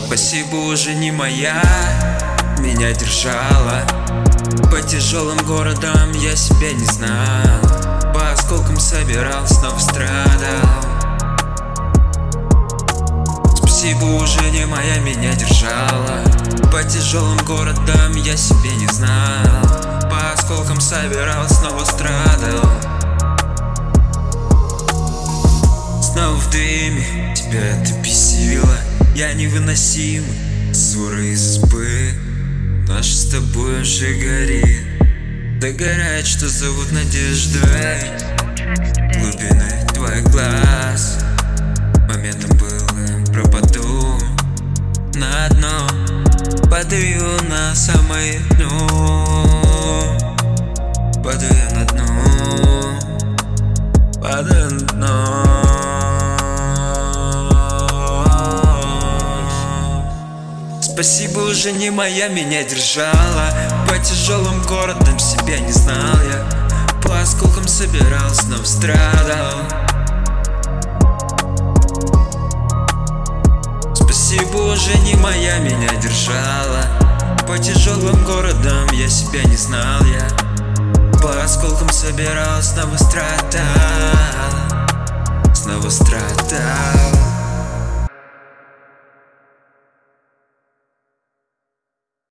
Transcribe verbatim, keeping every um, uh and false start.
Спасибо, уже не моя, меня держала. По тяжелым городам я себя не знал, по осколкам собирал, снова страдал. Спасибо, уже не моя, меня держала. По тяжелым городам я себя не знал, по осколкам собирал, снова страдал. Снова в дыме, тебя это бесило. Я невыносим, ссоры из избы. Наш с тобой уже горит, догорает, что зовут надеждой. Глубины твоих глаз моментом было, пропаду на дно, падаю на самое дно, падаю на дно, падаю на дно. Спасибо, уже не моя, меня держала. По тяжелым городам себя не знал я, по осколкам собирал, снова страдал. Спасибо, уже не моя, меня держала. По тяжелым городам я себя не знал я, по осколкам собирал, снова страдал, снова страдал.